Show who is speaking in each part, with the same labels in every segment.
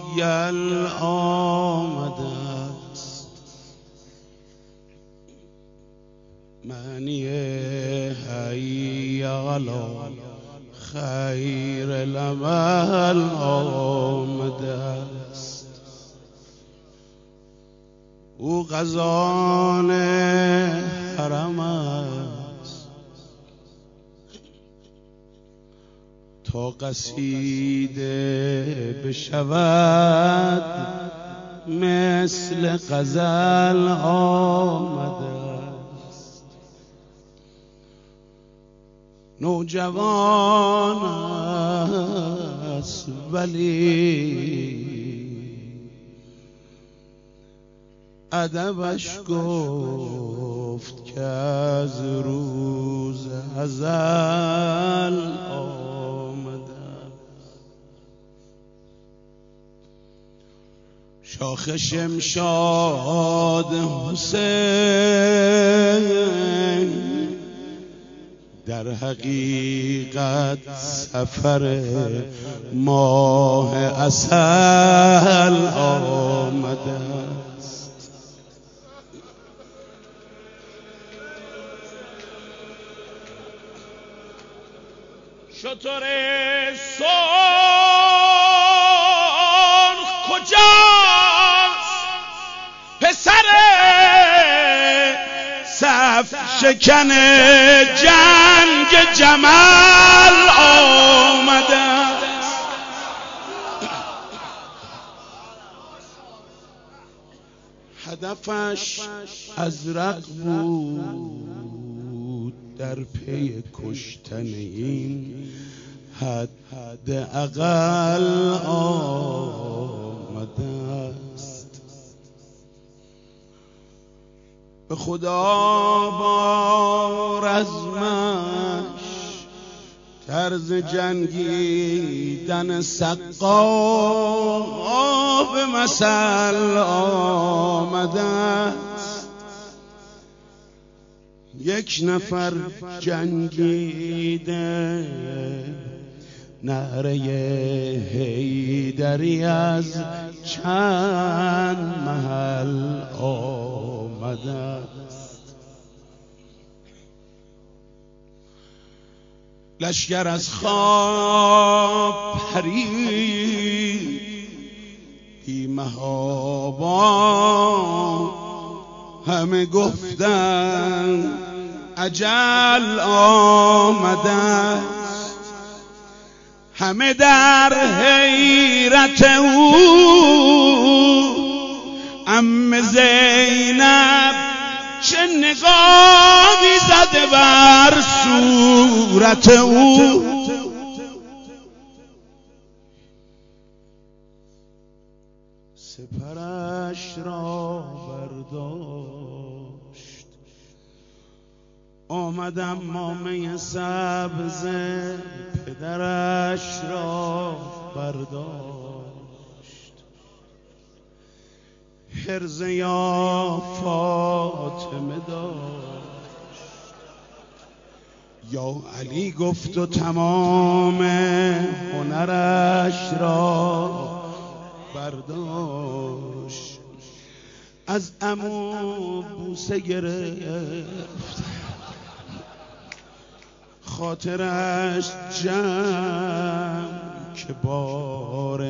Speaker 1: یل آمده است. معنی حی علی خیر العمل آمده است. او غزان حرم است تا قصیده بشود مثل غزل آمده است. نوجوان است ولی ادبش گفت که از روز ازل آمده. شاخ شمشاد حسین در حقیقت سفر ماه عسل آمده است. شتر سرخ کجاست پسر صف شکن جنگ جمل آمده است. هدفش ازرق بود در پی کشتن این حد اقل آمده است. به خدا با رزمش طرز جنگیدن سقا به مثل آمده است. یک نفر جنگیده نعره حیدری از چند محل آمده است. لشکر از خواب پرید بی محابا همه گفتن اجل آمده است. همه در حیرت او عم زینب چه نقابی زده بر صورت او. سپرش را برداشت آمدم مامه سبز پدرش را برداشت. حرز یا فاطمه داشت یا علی گفت و تمام هنرش را برداشت. از عمو بوسه گرفت خاطرش جمع که بار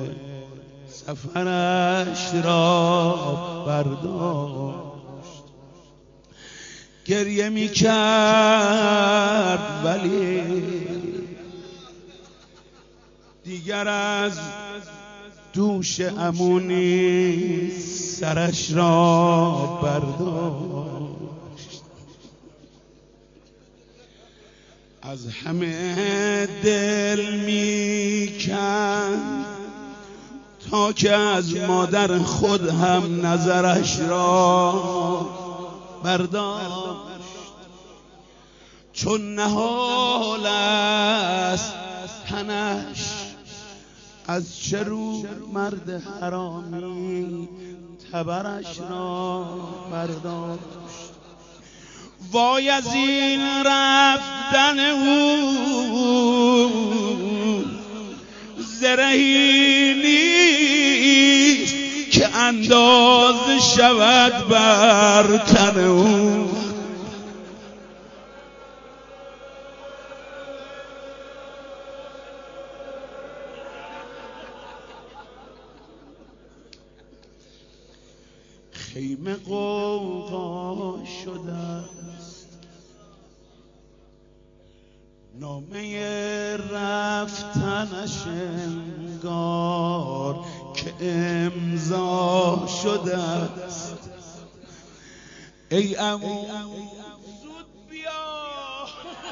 Speaker 1: سفرش را برداشت. گریه می کرد ولی دیگر از دوش عمو نیست سرش را برداشت. از همه دل می کند تا که از مادر خود هم نظرش را برداشت. چون نهال است تنش از چه رو مرد حرامی تبرش را برداشت. وای از این رفتن او زرهی نیست اندازه شود بر تن او. خیمه غوغا شده است، نامه رفتنش انگار که امضا شده است. ای عمو زود بیا،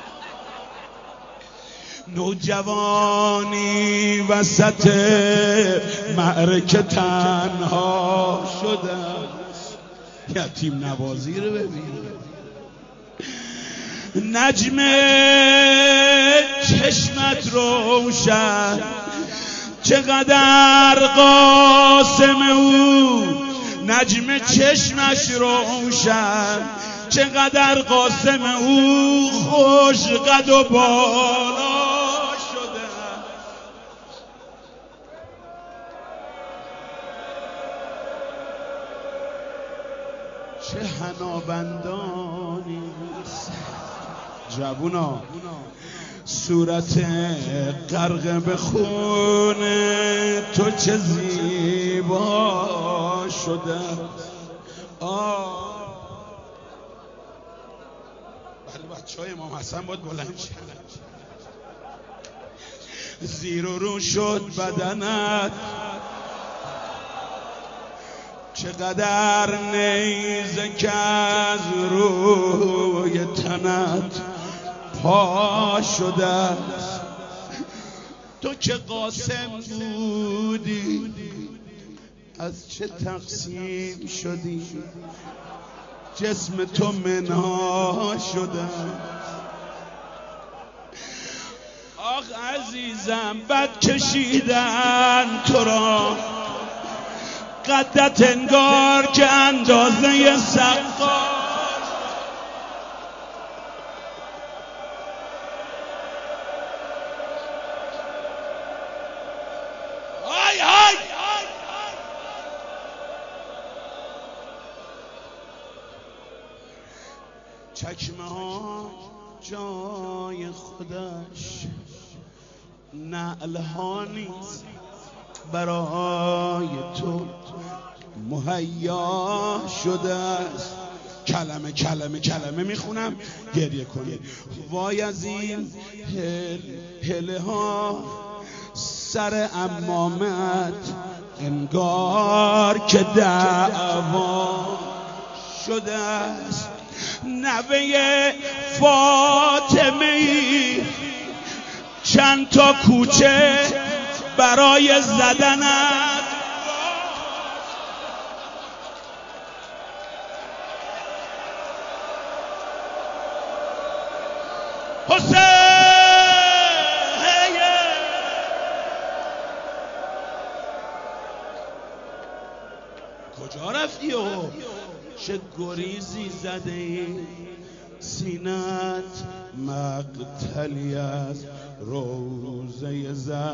Speaker 1: نوجوانی وسط معرکه تنها شده است. یتیم نوازی رو ببین، نجم چشمت روشن، چقدر قاسم او، نجم چشمش روشن، چقدر قاسم او، خوش قد و بالا شده. چه حنابندانی جوونا، صورت غرق به خون تو چه زیبا شده. برای بچه‌های امام حسن باید بلند شد. زیر و رو شد بدنت، چقدر نیزه که از روی تنت پا شده است. تو که قاسم بودی از چه تقسیم شدی، جسم تو منها شده. آخ عزیزم بد کشیدن تو را، قدت انگار که اندازه سقا. چکمه ها جای خودش، نعل ها نیست برای تو مهیا شده است. کلمه کلمه کلمه میخونم گریه کنید. وای از این هله ها سر عمامت، انگار که دعوا شده است. نوه فاطمه ای چند تا کوچه برای زدنت، حسین کجا رفتی و چه گریزی زده ای؟ سینت مقتلی از روزه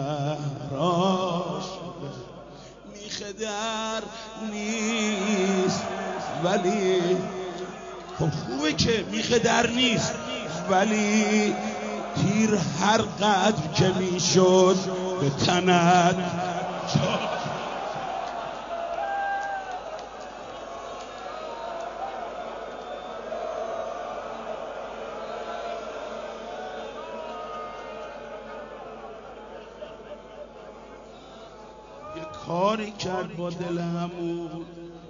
Speaker 1: زهرا شده. میخه در نیست ولی خب خوبه که میخه در نیست، ولی تیر هر قدر که میشد به تنت یه کاری کرد با دلمون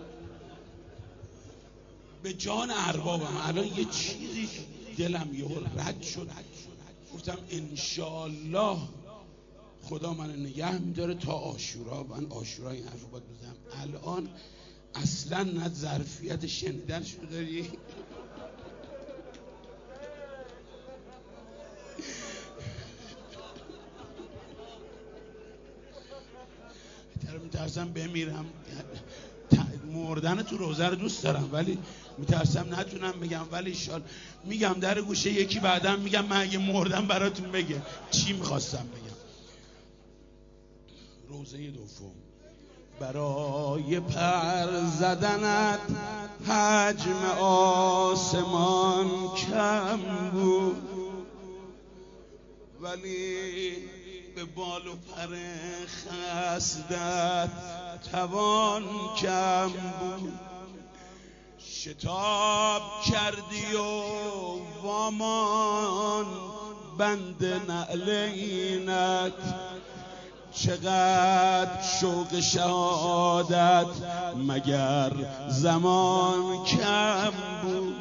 Speaker 1: به جان اربابم. الان یه چیزی دلم یهو رد شد، گفتم انشالله خدا منو نگه میداره تا عاشورا. من عاشورا این حرفو باید بزنم. الان اصلا نه ظرفیت شنیدنشو داری. میترسم بمیرم. مردن تو روزه رو دوست دارم ولی میترسم نتونم بگم. ولی شال میگم در گوشه یکی بعدم میگم من اگه مردم براتون بگم چی میخواستم بگم. روزه دوم برای پر زدنت حجم آسمان کم بود، ولی به بال و پر خستت توان کم بود. شتاب کردی و وامان بند نعلینت، چقدر شوق شهادت مگر زمان کم بود.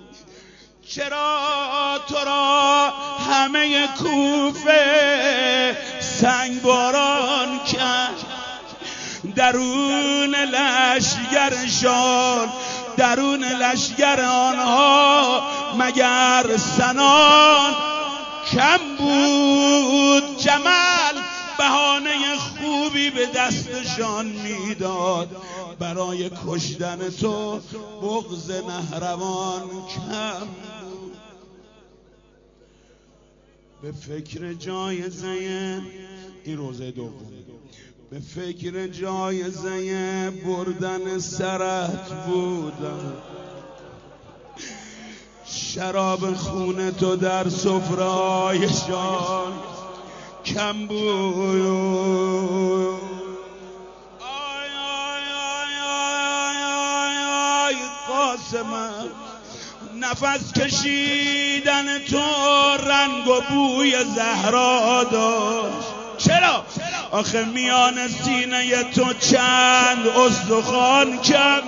Speaker 1: چرا تو را همه کوفه سنگ باران کرد، درون لشگرشان، درون لشگر آنها مگر سنان کم بود. جمل بهانه خوبی به دستشان میداد، برای کشتن تو بغض نهروان کم بود. به فکر جایزه این روزه دوم، به فکر جایزه بردن سرت بودم، شراب خون تو در سفره‌هایشان کم بود. آی آی آی آی آی قاسمم، نفس کشیدن تو رنگ و بوی زهرا داشت. چرا؟ آخه میان سینه تو چند استخوان کم.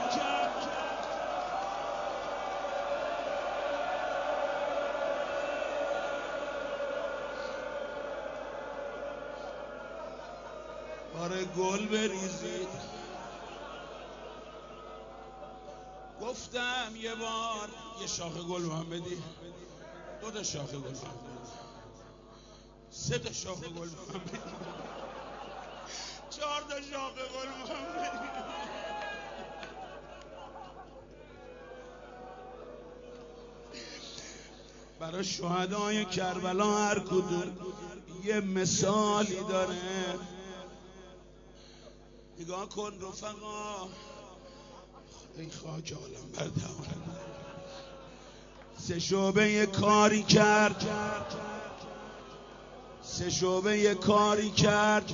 Speaker 1: آره گل بریزید. گفتم یه بار یه شاخه گل من بدی، 2 تا شاخه گل من بدی، 3 تا شاخه گل من بدی، 4 تا شاخه گل من بدی. برای شهدای کربلا هر کدوم یه مثالی داره. نگاه کن رفقا، ای خاک عالم بر دهان، 3 شعبه کاری کرد، 3 شعبه کاری کرد،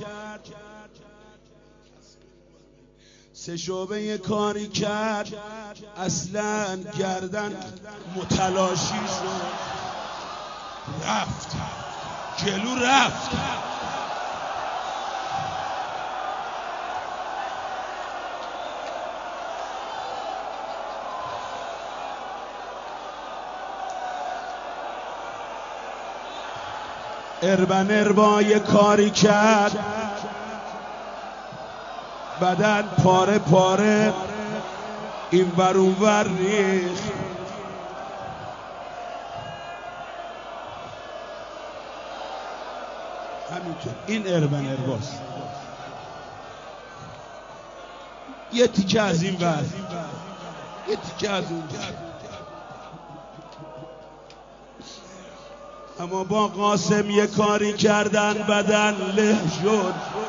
Speaker 1: 3 شعبه کاری کرد، اصلا گردن متلاشی شد، رفت جلو، رفت. اربن اربا یه کاری کرد، بدن پاره پاره این ور اون ور ریخت. همینطور این اربن ارباست. یه تیکه از این ور، یه تیکه از اون ور. اما با قاسم یه کاری کردن بدن له شد.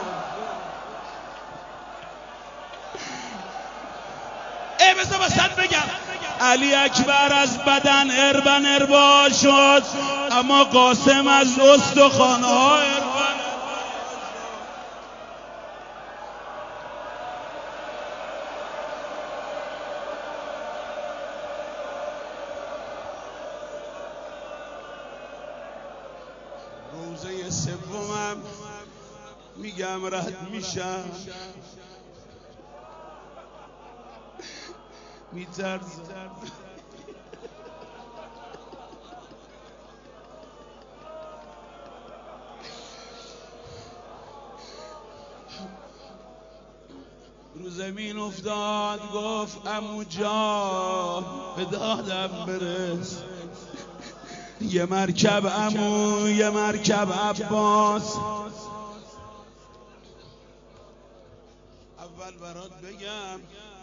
Speaker 1: بذار مثلا بگم علی اکبر از بدن اربن اربا شد، اما قاسم از استخوان‌ها اربن. روزه سومم میگم رد میشم، میترسم. رو زمین افتاد گفت عمو جان به دادم برس، یه مرکب عمو یه مرکب عباس. اول برات بگم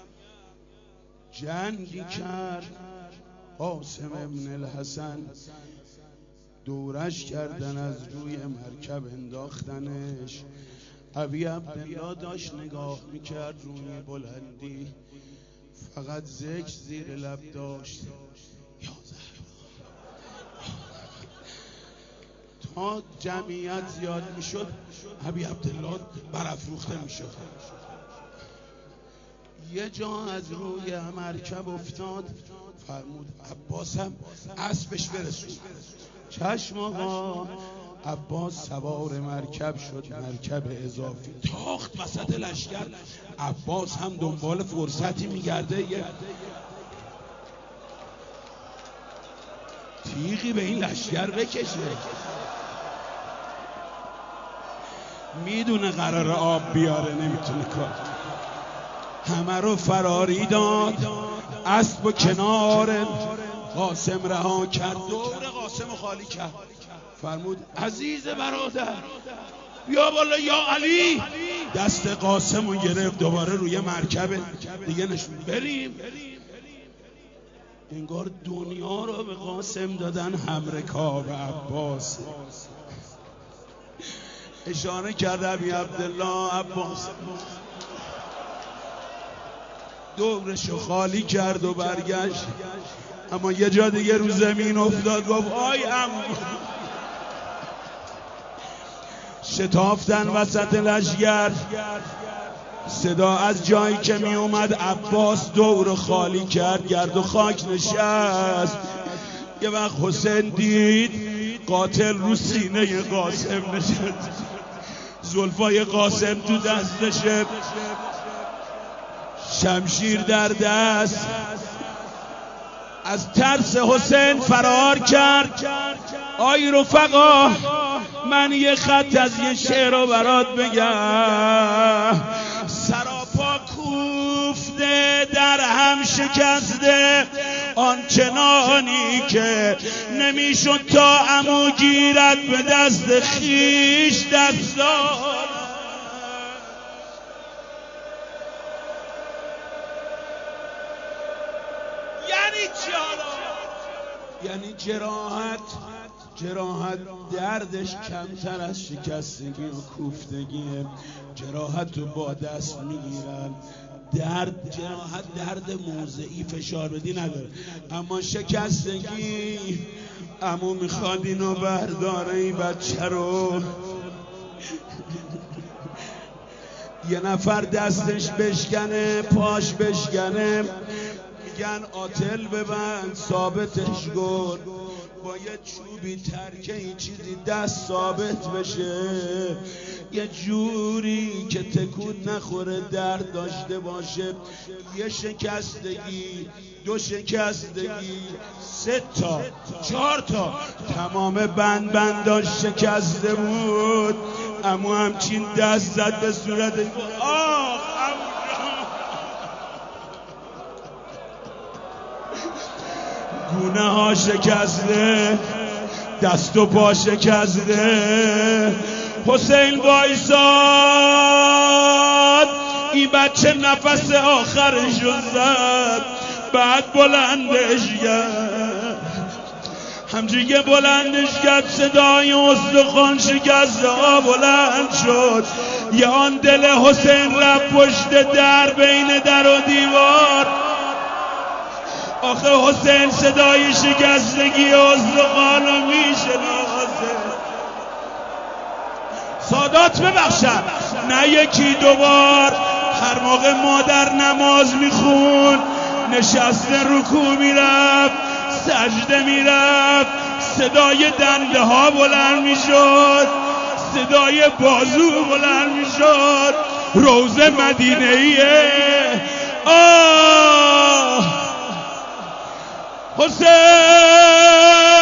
Speaker 1: جنگی کرد قاسم ابن الحسن، دورش کردن، از روی مرکب انداختنش، ابی عبدالله داشت نگاه میکرد روی بلندی، فقط ذکر زیر لب داشت. تا جمعیت زیاد میشد ابی عبدالله برافروخته میشد. یه جا از روی مرکب افتاد، فرمود عباسم اسبش برسون. چشم آقا. عباس سوار مرکب شد، مرکب اضافی تاخت وسط لشکر. عباس هم دنبال فرصتی میگرده یه تیغی به این لشکر بکشه. میدونه قرار آب بیاره، نمیتونه کار. همه رو فراری داد، اسب و کنار قاسم رها کرد، دور قاسم رو خالی کرد. فرمود عزیز برادر بیا بالا یا علی. دست قاسم رو گرفت، دوباره روی مرکب دیگه نشون. بریم. انگار دنیا رو به قاسم دادن، همرکاب عباس. اشاره کرد ابی عبدالله عباس دورشو خالی کرد و برگشت. اما یه جا دیگه رو زمین افتاد، گفت آی عمو. شتافتن وسط لشکر. صدا از جایی که می اومد عباس دور خالی کرد، گرد و خاک نشست. یه وقت حسین دید قاتل رو سینه قاسم نشست، زلفای قاسم تو دستشه، شمشیر در دست. از ترس حسین فرار کرد. آی رفقا، من یه خط از یه شعر رو برات بگم. سراپا کوفته در هم شکسته، آنچنانی که نمیشد تا عمو گیرد به دست خیش دستار. یعنی چی حالا؟ یعنی جراحت دردش کمتر از شکستگی و کوفتگیه. جراحت رو با دست میگیرن. جراحت درد موضعی فشار بدی نداره، اما شکستگی عمو میخواد اینو برداره این بچه رو. یه نفر دستش بشکنه، پاش بشکنه، میگن آتل ببند ثابتش کن، با یه چوبی ترکه این چیزی دست ثابت بشه، یه جوری که تکون نخوره، درد داشته باشه. یه شکستگی، دو شکستگی، 3 تا 4 تا، تمام بنداش شکسته بود. اما همچین دست زد به صورت آخ گونه ها شکسته، دست و پا شکسته. حسین وایساد، این بچه نفس آخرش رو زد، بعد بلندش کرد. همچنین که بلندش کرد صدای استخوان شکسته ها بلند شد. یه آن دل حسین رفت پشت در، بین در و دیوار. آخه حسین صدای شکستگی استخوانو میشناسه. سادات ببخشم، نه یکی دوبار، هر موقع مادر نماز میخون نشسته رکوع میرفت، سجده میرفت، صدای دنده ها بلند میشد، صدای بازو بلند میشد. روضه مدینه ایه. آه حسین.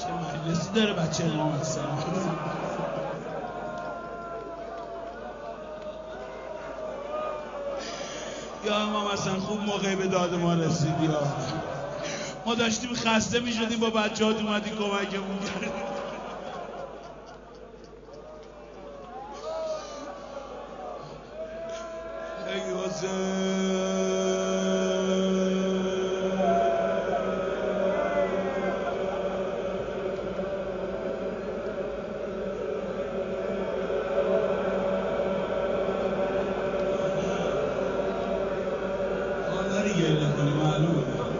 Speaker 1: چه مجلسی داره بچه امام حسین. یا امام حسین خوب موقعی به داد ما رسیدی ها. ما داشتیم خسته می شدیم با بچه ها اومدی کمکمون کردی. ای حسین گریه کنی معلومه.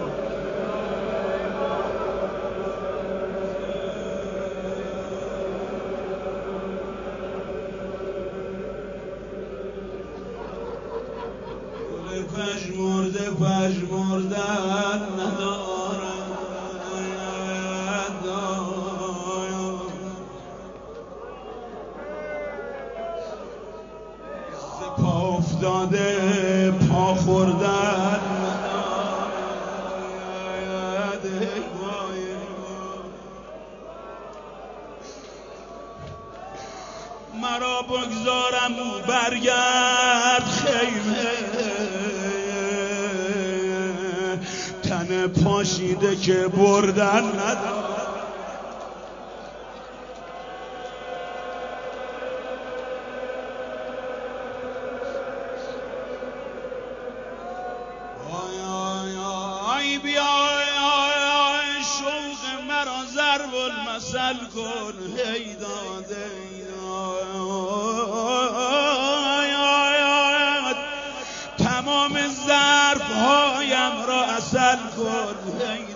Speaker 1: پژمردن ندارد ز پا افتاده پا خوردن ندارد. مرا بگذارم او برگرد خیمه، تن پاشیده که بردن ندارد. آی بیا شوق مرا ضرب المثل کن هی داده تمام ظرف‌هایم را عسل کن هی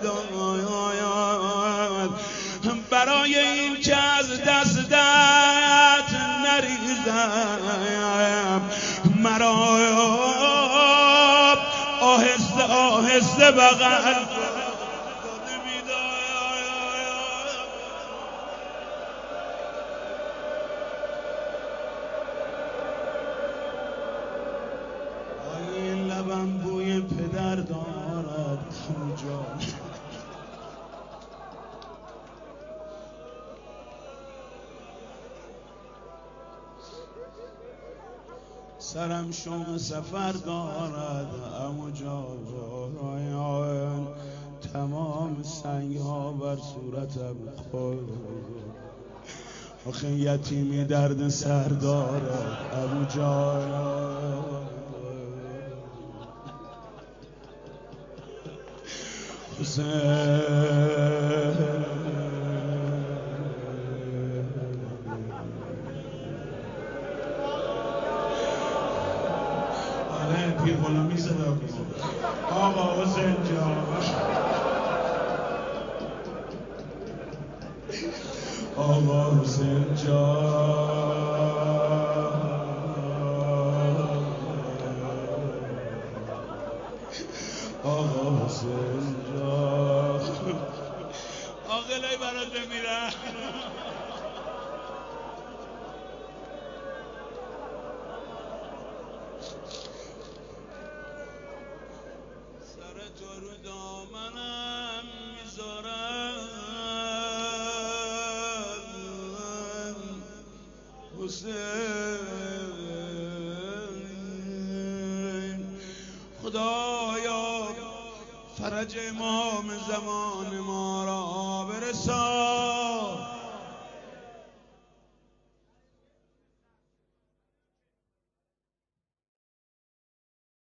Speaker 1: داده برای این که از دستت نریزم مرا آهسته آهسته بغل این لبم بوی پدر دارد کجا سرم شوق سفر دارد اما جان تمام سنگ ها بر صورتم خورد آخه یتیمی درد سر دارد ابو جان حسین پیر غلامی صدا کنید آقا حسین جان آقا حسین جان آقا حسین جان آقلای برات بمیرن تو رو دامنم میذارم حسین خدایا فرج امام زمان ما را